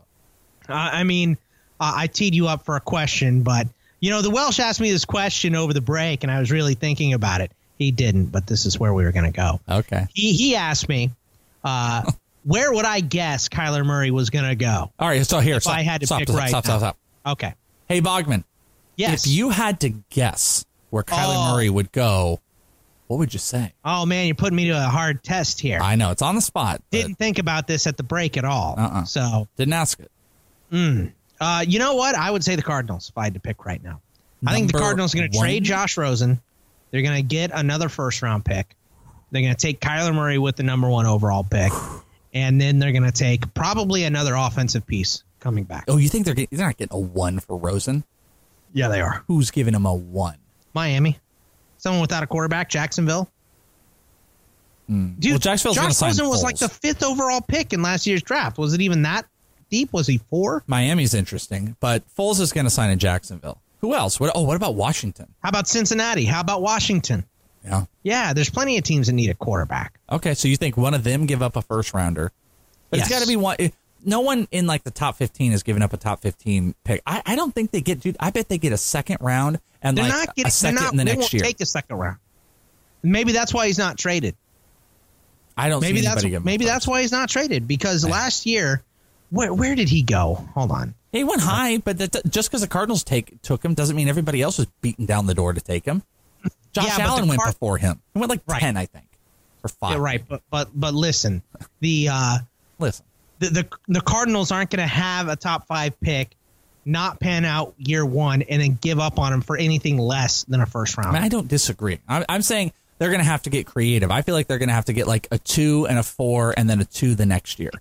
I teed you up for a question, but the Welsh asked me this question over the break, and I was really thinking about it. He didn't, but this is where we were going to go. Okay. He asked me, where would I guess Kyler Murray was going to go? All right, so here, I had to pick right now. Stop. Okay. Hey, Bogman. Yes. If you had to guess where Kyler Murray would go, what would you say? Oh, man, you're putting me to a hard test here. I know, it's on the spot. Didn't think about this at the break at all. So didn't ask it. You know what? I would say the Cardinals if I had to pick right now. I think the Cardinals are going to trade Josh Rosen. They're going to get another first-round pick. They're going to take Kyler Murray with the number 1 overall pick. And then they're going to take probably another offensive piece coming back. Oh, you think they're not getting a 1 for Rosen? Yeah, they are. Who's giving him a 1? Miami. Someone without a quarterback, Jacksonville. Dude, well, Jacksonville's going to sign Rosen was Foles. like the 5th overall pick in last year's draft. Was it even that deep? Was he 4? Miami's interesting, but Foles is going to sign in Jacksonville. Who else? What about Washington? How about Cincinnati? How about Washington? Yeah. Yeah, there's plenty of teams that need a quarterback. Okay, so you think one of them give up a first rounder. But It's got to be one. No one in like the top 15 has given up a top 15 pick. I don't think they get, dude. I bet they get a second round and a second in the next year. They won't take a second round. Maybe that's why he's not traded. I don't see anybody give him Maybe that's why he's not traded because last year, where did he go? Hold on. He went high, but just because the Cardinals took him doesn't mean everybody else was beating down the door to take him. Josh Allen went before him. He went like 10, I think. for 5. Yeah, right, but listen, the Cardinals aren't going to have a top 5 pick, not pan out year 1, and then give up on him for anything less than a first round. I mean, I don't disagree. I'm saying they're going to have to get creative. I feel like they're going to have to get like a 2 and a 4 and then a 2 the next year.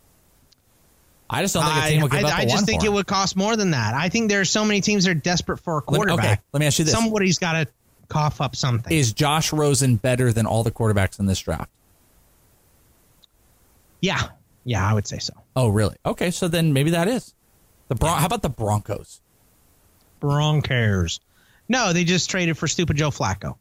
I just don't think a team will give up a 1 I just think for him. it would cost more than that. I think there are so many teams that are desperate for a quarterback. Let me ask you this. Somebody's got to cough up something. Is Josh Rosen better than all the quarterbacks in this draft? Yeah, I would say so. Oh, really? Okay, so then maybe that is. How about the Broncos? Broncos. No, they just traded for stupid Joe Flacco.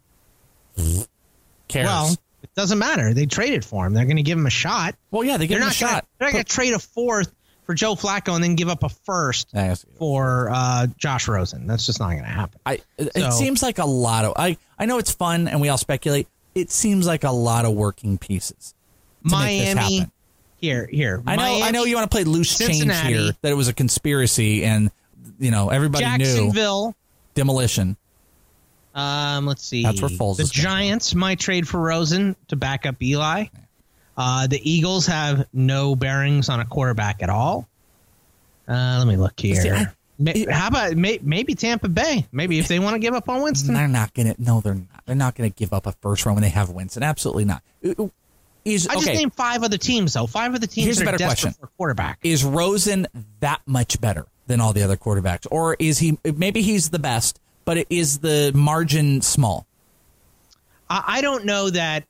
Cares. Well, it doesn't matter. They traded for him. They're going to give him a shot. Well, yeah, they give him a shot. They're not going to trade a 4th for Joe Flacco and then give up a 1st for Josh Rosen. That's just not going to happen. It seems like a lot of. I know it's fun and we all speculate. It seems like a lot of working pieces. Miami. Here. I know you want to play loose change here. That it was a conspiracy and everybody knew. Jacksonville. Demolition. Let's see. That's where Foles the Giants might trade for Rosen to back up Eli. The Eagles have no bearings on a quarterback at all. Let me look here. How about maybe Tampa Bay? Maybe if they want to give up on Winston. They're not going to. No, they're not. They're not going to give up a first round when they have Winston. Absolutely not. I just named 5 other teams, though. 5 of the teams that are desperate for a quarterback. Is Rosen that much better than all the other quarterbacks? Or is he, maybe he's the best, but is the margin small? I don't know that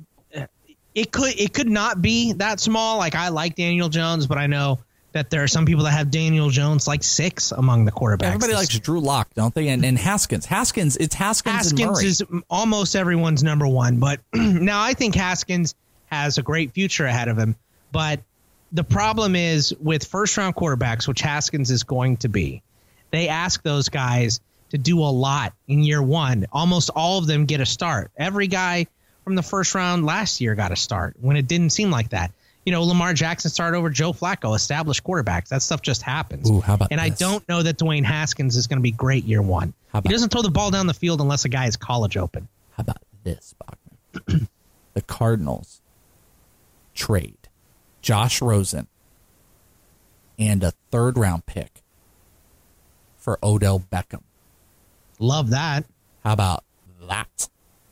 it could not be that small. Like, I like Daniel Jones, but I know that there are some people that have Daniel Jones like 6 among the quarterbacks. Everybody likes Drew Lock, don't they? And Haskins. Haskins and Murray. Is almost everyone's number 1. But now I think Haskins has a great future ahead of him. But the problem is with first-round quarterbacks, which Haskins is going to be, they ask those guys to do a lot in year 1. Almost all of them get a start. Every guy from the first round last year got a start when it didn't seem like that. Lamar Jackson started over Joe Flacco, established quarterbacks. That stuff just happens. Ooh, how about and this? I don't know that Dwayne Haskins is going to be great year 1. He doesn't throw the ball down the field unless a guy is college open. How about this, Bachman? The Cardinals trade Josh Rosen and a 3rd-round pick for Odell Beckham. Love that. How about that?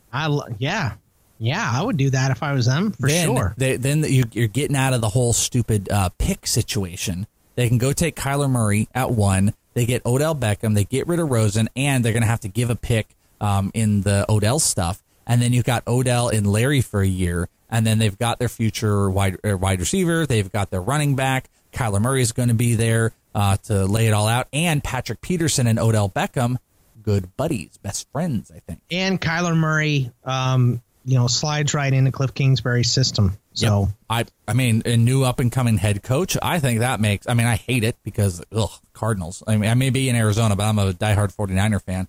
Yeah, I would do that if I was them, sure. Then you're getting out of the whole stupid pick situation. They can go take Kyler Murray at 1. They get Odell Beckham. They get rid of Rosen, and they're going to have to give a pick in the Odell stuff. And then you've got Odell and Larry for a year, and then they've got their future wide receiver. They've got their running back. Kyler Murray is going to be there to lay it all out. And Patrick Peterson and Odell Beckham, good buddies, best friends, I think. And Kyler Murray, slides right into Cliff Kingsbury's system. So yep. I mean, a new up and coming head coach. I think that makes. I mean, I hate it because Cardinals. I mean, I may be in Arizona, but I'm a diehard 49er fan.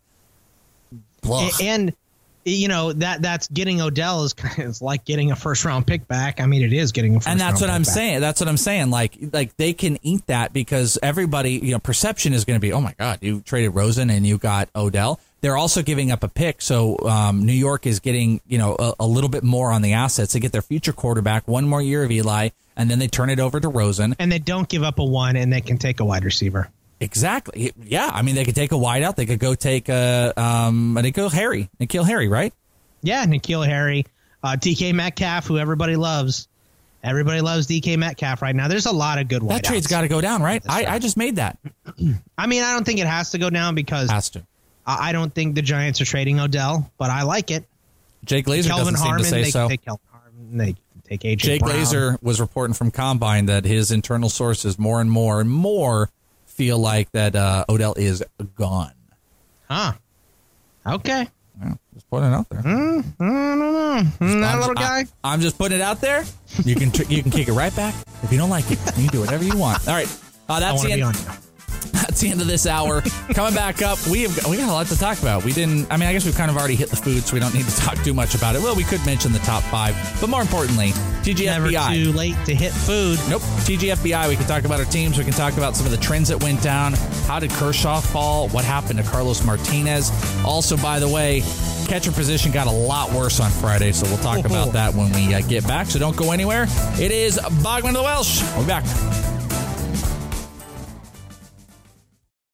And that's getting Odell is like getting a first round pick back. I mean, it is getting a first round pick back. And that's what I'm saying. Like they can eat that because everybody, perception is going to be, oh my God, you traded Rosen and you got Odell. They're also giving up a pick, so New York is getting a little bit more on the assets to get their future quarterback, 1 more year of Eli, and then they turn it over to Rosen. And they don't give up a 1, and they can take a wide receiver. Exactly. Yeah, I mean they could take a wideout. They could go take N'Keal Harry, right? Yeah, N'Keal Harry, DK Metcalf, who everybody loves. Everybody loves DK Metcalf right now. There's a lot of good wideouts. That trade's got to go down, right? I just made that. I mean, I don't think it has to go down because I don't think the Giants are trading Odell, but I like it. Jake Glazer doesn't seem to say so. They take Kelvin Harmon. They take AJ Jake Brown. Glazer was reporting from Combine that his internal sources more and more feel like that Odell is gone. Huh. Okay. Yeah, just putting it out there. I don't know. That little guy. I'm just putting it out there. You can kick it right back. If you don't like it, you can do whatever you want. All right. That's the end. That's the end of this hour. Coming back up, we got a lot to talk about. I guess we've kind of already hit the food, so we don't need to talk too much about it. Well, we could mention the top 5, but more importantly, TGFBI. Never too late to hit food. Nope. TGFBI. We can talk about our teams. We can talk about some of the trends that went down. How did Kershaw fall? What happened to Carlos Martinez? Also, by the way, catcher position got a lot worse on Friday, so we'll talk about that when we get back. So don't go anywhere. It is Bogman of the Welsh. We'll be back.